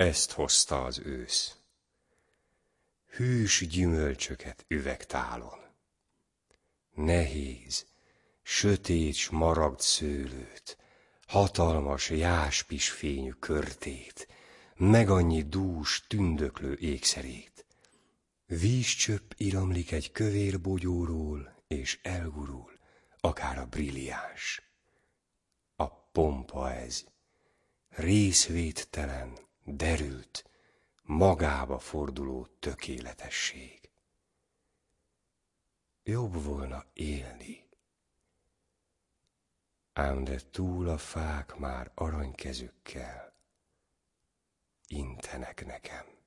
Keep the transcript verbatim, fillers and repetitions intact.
Ezt hozta az ősz. Hűs gyümölcsöket üvegtálon. Nehéz, sötét smaragd szőlőt, hatalmas jáspis fényű körtét, meg annyi dús, tündöklő ékszerét. Vízcsöpp iramlik egy kövér bogyóról, és elgurul, akár a brilliáns. A pompa ez, részvéttelen, derült, magába forduló tökéletesség. Jobb volna élni, ám de túl a fák már aranykezükkel intenek nekem.